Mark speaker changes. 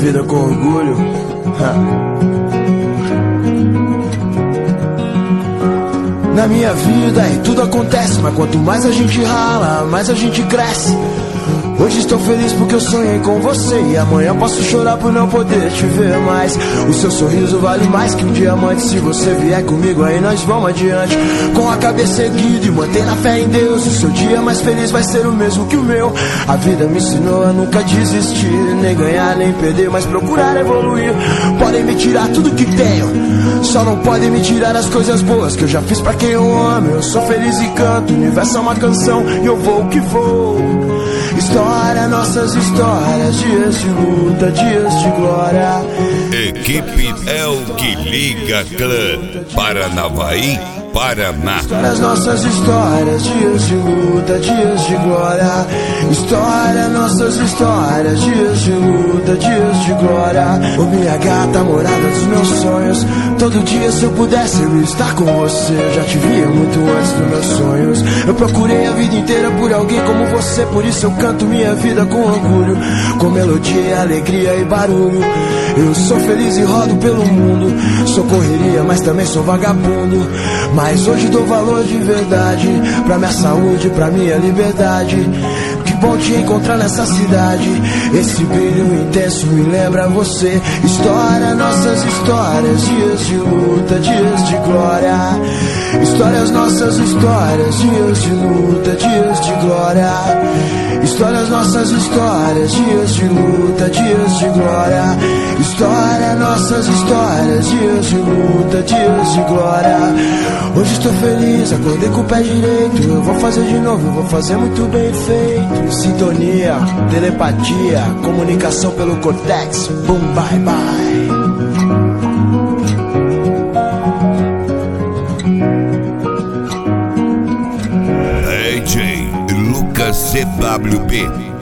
Speaker 1: vida com orgulho. Na minha vida e tudo acontece, mas quanto mais a gente rala, mais a gente cresce. Hoje estou feliz porque eu sonhei com você, e amanhã posso chorar por não poder te ver mais. O seu sorriso vale mais que um diamante. Se você vier comigo aí nós vamos adiante, com a cabeça erguida e manter a fé em Deus. O seu dia mais feliz vai ser o mesmo que o meu. A vida me ensinou a nunca desistir, nem ganhar nem perder, mas procurar evoluir. Podem me tirar tudo que tenho, só não podem me tirar as coisas boas que eu já fiz pra quem eu amo. Eu sou feliz e canto, o universo é uma canção e eu vou que vou. História, nossas histórias, dias de luta, dias de glória.
Speaker 2: Equipe É o Que Liga Clã, Paranavaí, Paraná.
Speaker 1: As nossas histórias, dias de luta, dias de glória. História, nossas histórias, dias de luta, dias de glória. Ô minha gata, morada dos meus sonhos, todo dia se eu pudesse eu ia estar com você. Eu já te via muito antes dos meus sonhos. Eu procurei a vida inteira por alguém como você, por isso eu canto minha vida com orgulho, com melodia, alegria e barulho. Eu sou feliz e rodo pelo mundo, sou correria, mas também sou vagabundo. Mas hoje dou valor de verdade pra minha saúde, pra minha liberdade. Que bom te encontrar nessa cidade. Esse brilho intenso me lembra você. História, nossas histórias, dias de luta, dias de glória. Histórias, nossas histórias, dias de luta, dias de glória. Histórias, nossas histórias, dias de luta, dias de glória. História, nossas histórias, dias de luta, dias de glória. Hoje estou feliz, acordei com o pé direito. Eu vou fazer de novo, eu vou fazer muito bem feito. Sintonia, telepatia, comunicação pelo cortex. Boom, bye, bye.
Speaker 2: DJ Lucas CWB.